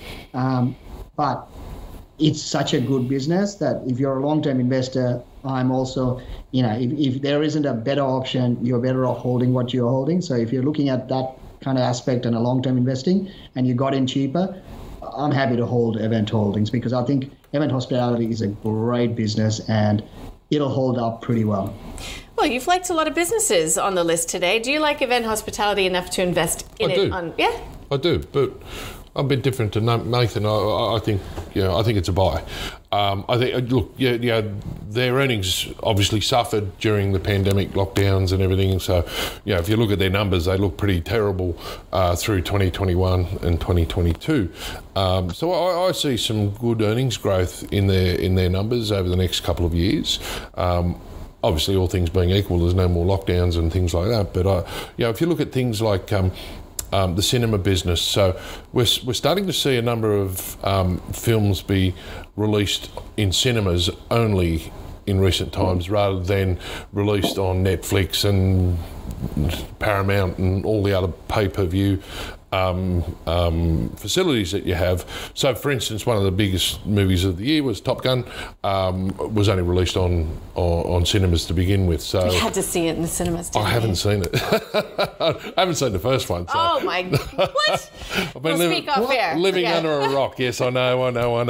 But it's such a good business that if you're a long-term investor, I'm also, if there isn't a better option, you're better off holding what you're holding. So if you're looking at that kind of aspect and a long-term investing and you got in cheaper, I'm happy to hold Event Holdings, because I think Event Hospitality is a great business and it'll hold up pretty well. Well, you've liked a lot of businesses on the list today. Do you like Event Hospitality enough to invest in it? I do, but I'm a bit different to Nathan. I think it's a buy. I think, look, their earnings obviously suffered during the pandemic lockdowns and everything. So, if you look at their numbers, they look pretty terrible through 2021 and 2022. So I see some good earnings growth in their numbers over the next couple of years. Obviously, all things being equal, there's no more lockdowns and things like that. But if you look at things like the cinema business. So we're starting to see a number of films be released in cinemas only in recent times, rather than released on Netflix and Paramount and all the other pay-per-view facilities that you have. So, for instance, one of the biggest movies of the year was Top Gun. Was only released on cinemas to begin with. So we had to see it in the cinemas. Didn't I haven't seen it. I haven't seen the first one. So. Oh my! What? I've been speak off air. Living under a rock. Yes, I know.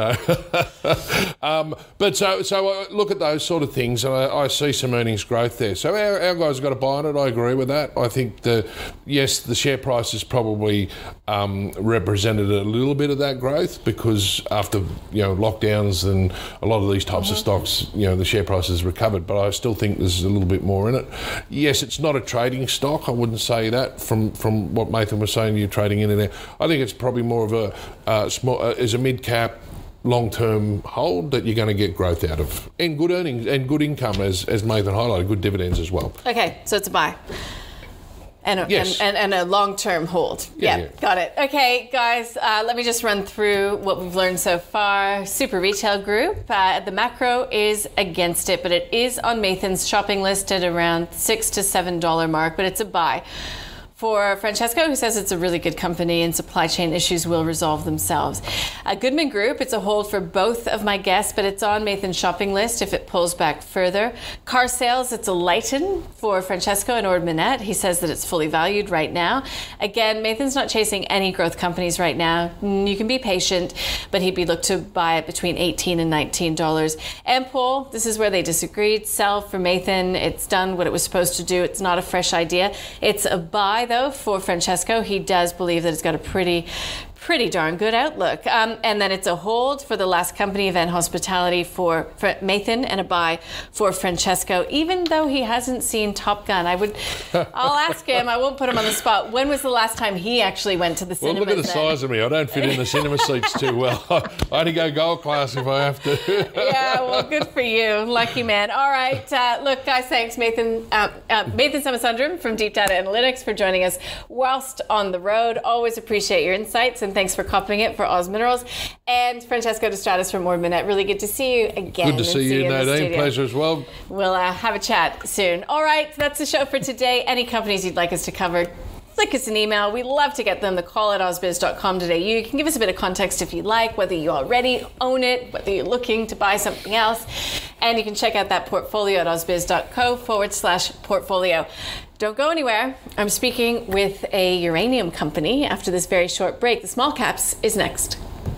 But so look at those sort of things, and I see some earnings growth there. So our guys have got to buy on it. I agree with that. I think the share price is probably represented a little bit of that growth, because after lockdowns and a lot of these types of stocks, the share price has recovered. But I still think there's a little bit more in it. Yes, it's not a trading stock. I wouldn't say that from what Nathan was saying. You're trading in and out. I think it's probably more of a small as a mid cap, long-term hold that you're going to get growth out of, and good earnings and good income, as Nathan highlighted, good dividends as well. Okay, so it's a buy. And a long-term hold. Yeah, got it. Okay, guys, let me just run through what we've learned so far. Super Retail Group, the macro is against it, but it is on Nathan's shopping list at around $6 to $7 mark, but it's a buy. For Francesco, who says it's a really good company and supply chain issues will resolve themselves. Goodman Group, it's a hold for both of my guests, but it's on Nathan's shopping list if it pulls back further. Car Sales, it's a lighten for Francesco and Ord Minnett. He says that it's fully valued right now. Again, Nathan's not chasing any growth companies right now. You can be patient, but he'd be looked to buy it between $18 and $19. Ampol, this is where they disagreed. Sell for Nathan. It's done what it was supposed to do. It's not a fresh idea. It's a buy, though, for Francesco. He does believe that it's got a pretty darn good outlook. And then it's a hold for the last company, Event Hospitality, for Nathan, and a buy for Francesco, even though he hasn't seen Top Gun. I'll ask him. I won't put him on the spot. When was the last time he actually went to the cinema? Well, look at the size of me. I don't fit in the cinema seats too well. I only go gold class if I have to. Yeah, well, good for you. Lucky man. All right. Look, guys, thanks, Nathan Samasundram from Deep Data Analytics, for joining us whilst on the road. Always appreciate your insights, and thanks for copying it for Oz Minerals. And Francesco D'Estratis from Ord Minnett. Really good to see you again. Good to see you, Nadine. Pleasure as well. We'll have a chat soon. All right, that's the show for today. Any companies you'd like us to cover, flick us an email. We love to get them. The call at ozbiz.com.au. You can give us a bit of context if you like, whether you already own it, whether you're looking to buy something else. And you can check out that portfolio at ozbiz.co/portfolio. Don't go anywhere. I'm speaking with a uranium company after this very short break. The Small Caps is next.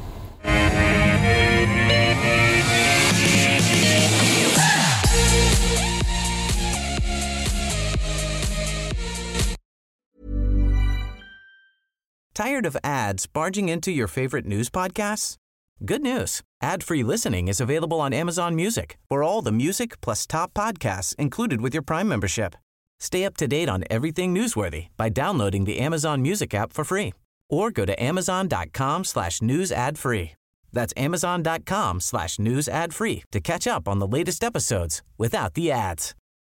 Tired of ads barging into your favorite news podcasts? Good news. Ad-free listening is available on Amazon Music for all the music plus top podcasts included with your Prime membership. Stay up to date on everything newsworthy by downloading the Amazon Music app for free, or go to amazon.com/news ad free. That's amazon.com/news ad free to catch up on the latest episodes without the ads.